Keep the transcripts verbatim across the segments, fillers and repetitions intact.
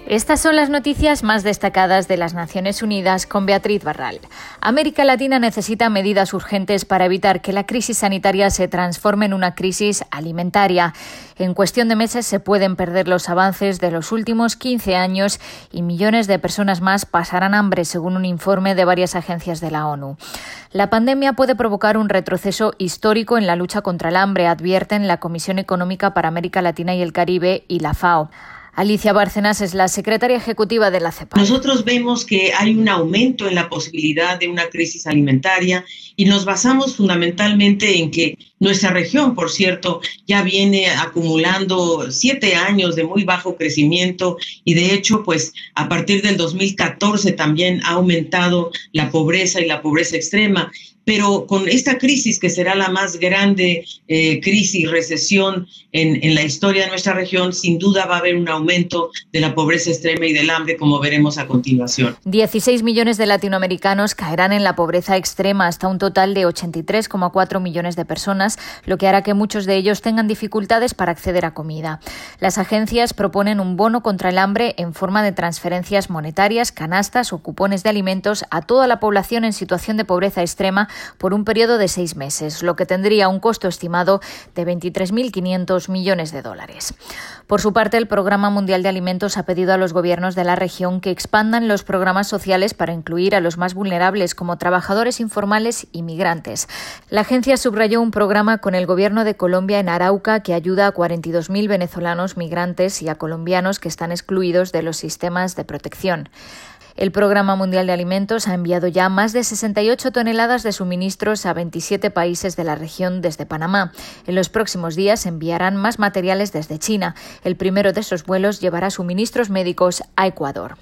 Estas son las noticias más destacadas de las Naciones Unidas con Beatriz Barral. América Latina necesita medidas urgentes para evitar que la crisis sanitaria se transforme en una crisis alimentaria. En cuestión de meses se pueden perder los avances de los últimos quince años y millones de personas más pasarán hambre, según un informe de varias agencias de la ONU. La pandemia puede provocar un retroceso histórico en la lucha contra el hambre, advierten la Comisión Económica para América Latina y el Caribe y la FAO. Alicia Bárcenas es la secretaria ejecutiva de la CEPAL. Nosotros vemos que hay un aumento en la posibilidad de una crisis alimentaria y nos basamos fundamentalmente en que nuestra región, por cierto, ya viene acumulando siete años de muy bajo crecimiento y de hecho, pues a partir del dos mil catorce también ha aumentado la pobreza y la pobreza extrema. Pero con esta crisis, que será la más grande eh, crisis, recesión en, en la historia de nuestra región, sin duda va a haber un aumento de la pobreza extrema y del hambre, como veremos a continuación. dieciséis millones de latinoamericanos caerán en la pobreza extrema, hasta un total de ochenta y tres coma cuatro millones de personas, lo que hará que muchos de ellos tengan dificultades para acceder a comida. Las agencias proponen un bono contra el hambre en forma de transferencias monetarias, canastas o cupones de alimentos a toda la población en situación de pobreza extrema por un periodo de seis meses, lo que tendría un costo estimado de veintitrés mil quinientos millones de dólares. Por su parte, el Programa Mundial de Alimentos ha pedido a los gobiernos de la región que expandan los programas sociales para incluir a los más vulnerables, como trabajadores informales y migrantes. La agencia subrayó un programa con el gobierno de Colombia en Arauca que ayuda a cuarenta y dos mil venezolanos migrantes y a colombianos que están excluidos de los sistemas de protección. El Programa Mundial de Alimentos ha enviado ya más de sesenta y ocho toneladas de suministros a veintisiete países de la región desde Panamá. En los próximos días enviarán más materiales desde China. El primero de esos vuelos llevará suministros médicos a Ecuador.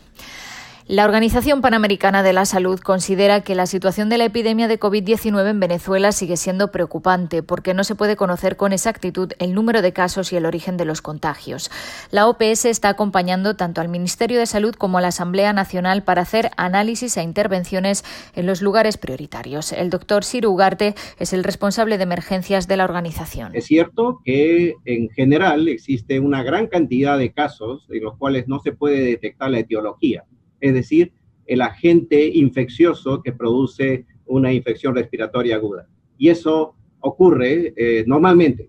La Organización Panamericana de la Salud considera que la situación de la epidemia de covid diecinueve en Venezuela sigue siendo preocupante porque no se puede conocer con exactitud el número de casos y el origen de los contagios. La O P S está acompañando tanto al Ministerio de Salud como a la Asamblea Nacional para hacer análisis e intervenciones en los lugares prioritarios. El doctor Ciro Ugarte es el responsable de emergencias de la organización. Es cierto que en general existe una gran cantidad de casos en los cuales no se puede detectar la etiología. Es decir, el agente infeccioso que produce una infección respiratoria aguda. Y eso ocurre eh, normalmente.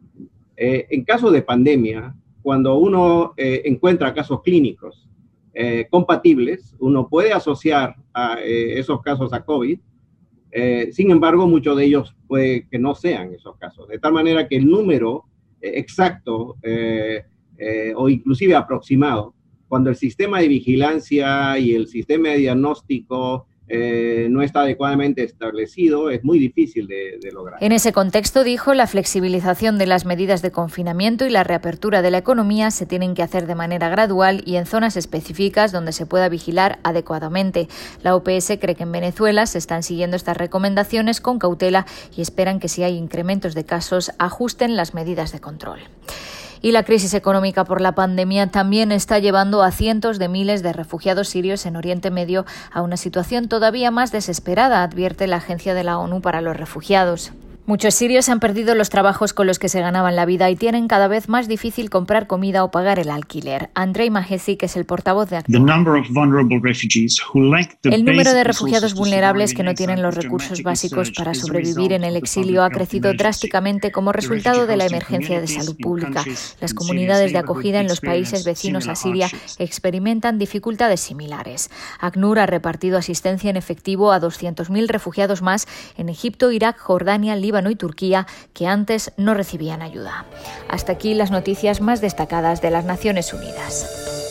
Eh, en caso de pandemia, cuando uno eh, encuentra casos clínicos eh, compatibles, uno puede asociar a eh, esos casos a COVID. Eh, sin embargo, muchos de ellos puede que no sean esos casos. De tal manera que el número eh, exacto eh, eh, o inclusive aproximado, cuando el sistema de vigilancia y el sistema de diagnóstico eh, no está adecuadamente establecido, es muy difícil de, de lograr. En ese contexto, dijo, la flexibilización de las medidas de confinamiento y la reapertura de la economía se tienen que hacer de manera gradual y en zonas específicas donde se pueda vigilar adecuadamente. La O P S cree que en Venezuela se están siguiendo estas recomendaciones con cautela y esperan que si hay incrementos de casos ajusten las medidas de control. Y la crisis económica por la pandemia también está llevando a cientos de miles de refugiados sirios en Oriente Medio a una situación todavía más desesperada, advierte la Agencia de la ONU para los Refugiados. Muchos sirios han perdido los trabajos con los que se ganaban la vida y tienen cada vez más difícil comprar comida o pagar el alquiler. Andrei Mahesi, que es el portavoz de ACNUR. El número de refugiados vulnerables que no tienen los recursos básicos para sobrevivir en el exilio ha crecido drásticamente como resultado de la emergencia de salud pública. Las comunidades de acogida en los países vecinos a Siria experimentan dificultades similares. ACNUR ha repartido asistencia en efectivo a doscientos mil refugiados más en Egipto, Irak, Jordania, Líbano y Turquía, que antes no recibían ayuda. Hasta aquí las noticias más destacadas de las Naciones Unidas.